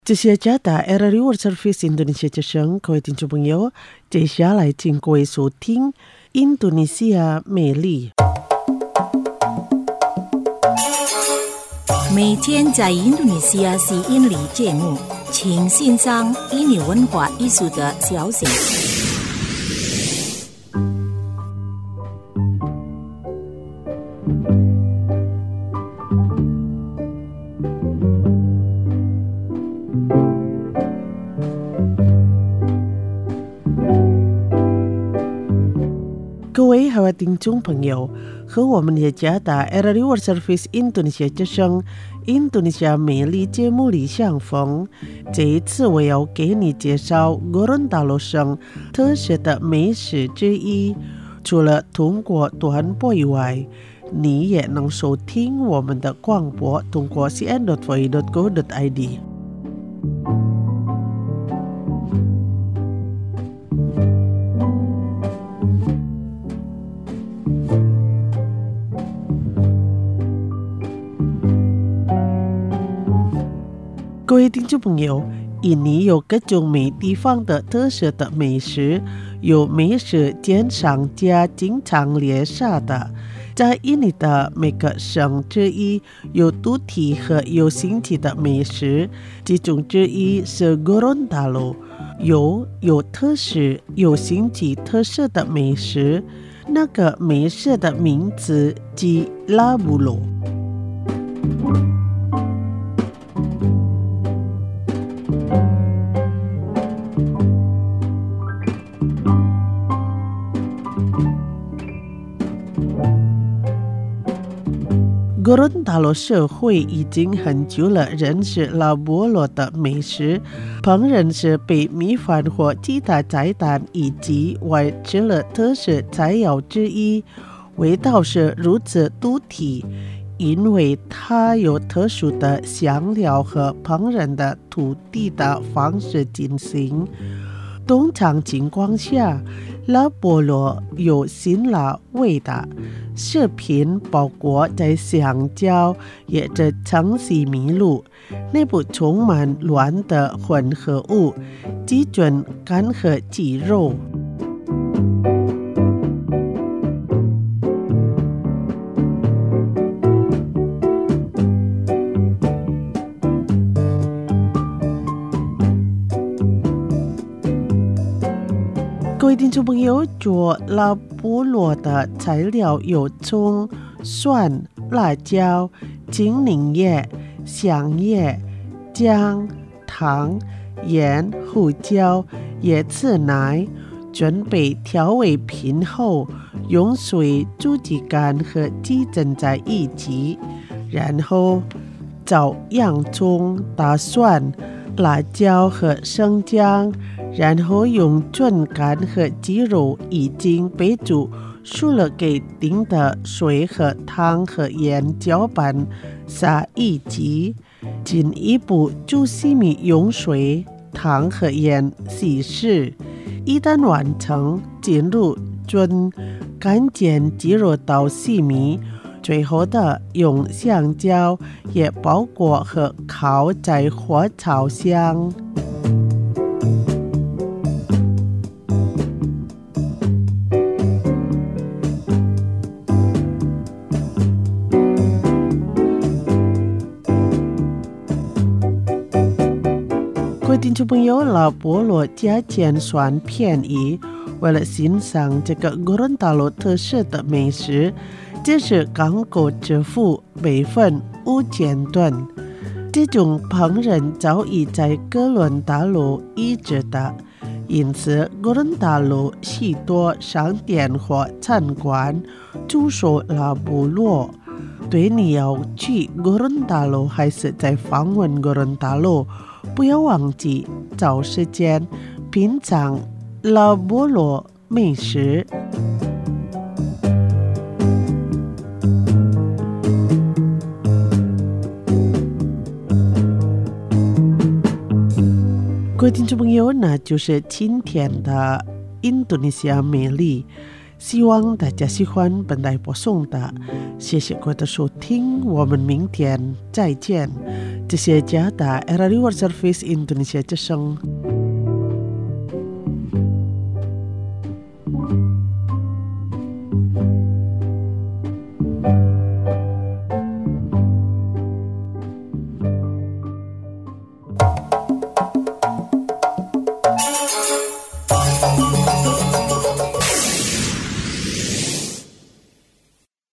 这是加拿大 RRI World Service Indonesia 之声，各位听众朋友，接下来请各位收听印度尼西亚美丽。 每天在印度尼西亚是印尼节目，请欣赏印尼文化艺术的消息。 各位好，听众朋友，和我们的加拿大 RRI World Service Indonesia 之声印度尼西亚美丽节目里相逢。这一次我要给你介绍Gorontalo省特色的美食之一。除了通过短波以外，你也能收听我们的广播，通过 cn.voi.go.id。各位听众朋友，印尼有各种每地方的特色的美食，有美食鉴赏家经常猎杀的。在印尼的每个省之一有独特和有新奇的美食，其中之一是 Gorontalo， 有特色、有新奇特色的美食。那个美食的名字叫拉布罗。Gorontalo 社会已经很久了，认识拉波罗的美食，烹饪是被米饭或其他菜单以及外吃了特色菜肴之一，味道是如此独特，因为它有特殊的香料和烹饪的土地的方式进行。通常情况下，拉波罗有辛辣味的食品包括在香蕉，也在城市米露，内部充满卵的混合物，鸡胗、肝和鸡肉。各位听众朋友，做拉波罗的材料有葱、蒜、辣椒、精灵叶、香叶、姜、糖、盐、胡椒、椰子奶。准备调味品后，用水煮鸡肝和鸡胗在一起，然后找洋葱、大蒜、辣椒和生姜，然后用准肝和鸡肉已经被煮熟了给定的水和糖和盐搅拌撒一起，进一步煮细米，用水、糖和盐稀释。一旦完成，进入准干煎鸡肉到细米，最后的用香蕉也包裹和烤在火烤箱。各位听众朋友，拉波罗价钱算便宜，为了欣赏这个 Gorontalo 特色的美食，这是港口支付每份5000盾。这种烹饪早已在哥伦达罗一直的，因此 Gorontalo 许多商店或餐馆出售拉波罗。对你要去 Gorontalo 还是在访问 Gorontalo，不要忘记找时间品尝拉波罗美食。各位听众朋友，那就是今天的印度尼西亚美丽，希望大家喜欢本台播送的，谢谢各位的收听，我们明天再见。 这些家打 RRI World Service Indonesia 之声。